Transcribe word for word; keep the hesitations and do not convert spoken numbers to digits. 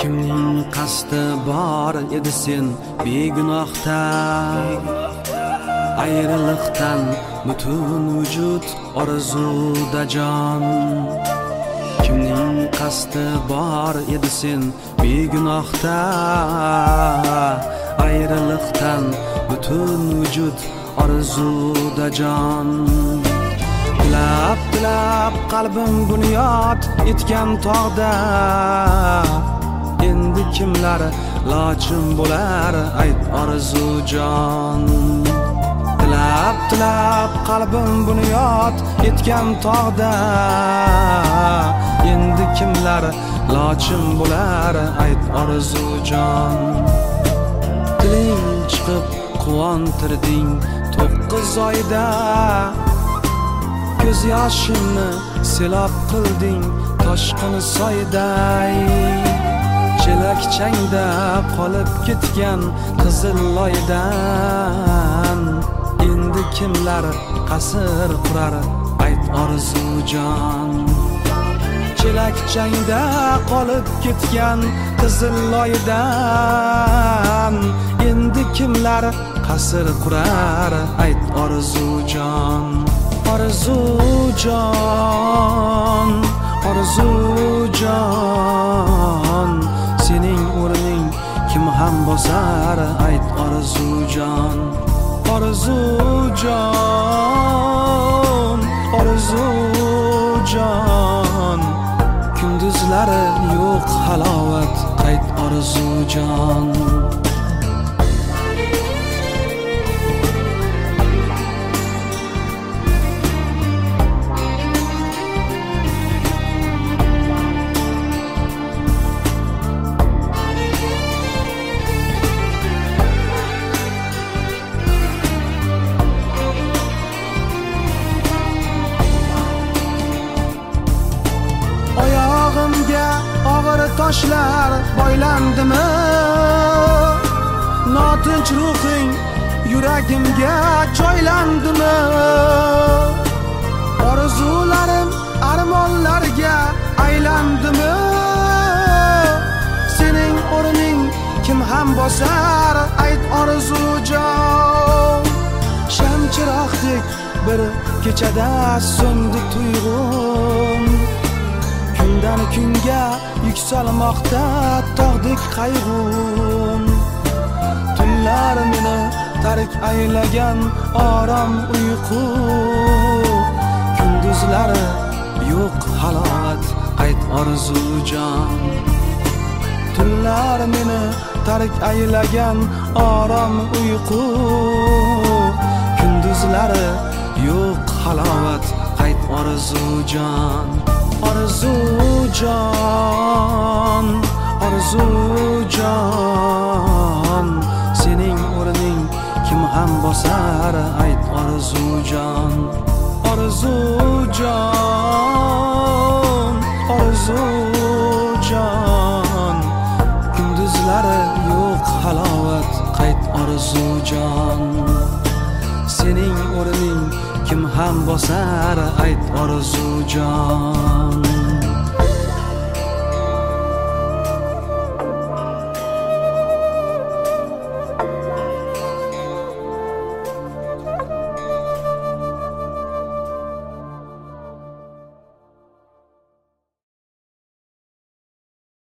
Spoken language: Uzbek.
Kimning qasdi bor edi sen begunohda, ayriliqdan butun vujud orzuda jon. Kimning qasdi bor edi sen begunohda, ayriliqdan butun vujud orzuda jon. Tilab tilab qalbim bunyod etgan tog'da, endi kimlar lochin bo'lar ayt orzujon. Tilab tilab qalbim bunyod etgan tog'da, endi kimlar lochin bo'lar ayt orzujon. Tiling chiqib quvontirding to'qqiz oyda, ko'z yoshimni selob qilding toshqin soyday. Chelakchangda qolib ketgan qizil loydan, endi kimlar qasr qurar ayt orzujon. Chelakchangda qolib ketgan qizil loydan, endi kimlar qasr qurar ayt orzujon. Orzujon, orzujon, sening o'rning kim ham bosar ayt orzujon. Orzujon, orzujon, kunduzlari yo'q halovat qayt orzujon. Og'ir toshlar boylandimi, notinch ruhing yuragimga joylandimi? Orzularim armonlarga aylandimi? Sening o'rning kim ham bosar ayt orzujon. Shamchiroqdek bir kechada so'ndi tuyg'um, kundan kunga yuksalmoqda tog'dek qayg'um. Tunlar meni tark aylagan orom uyqu, kunduzlari yo'q halovat qayt orzujon. Tunlar meni tark aylagan orom uyqu, kunduzlari yo'q halovat qayt orzujon. Orzujon, orzujon, sening o'rning kim ham bosar ayt orzujon. Orzujon, orzujon, kunduzlari yo'q halovat qayt orzujon. Sening o'rning kim ham bosar ayt orzujon.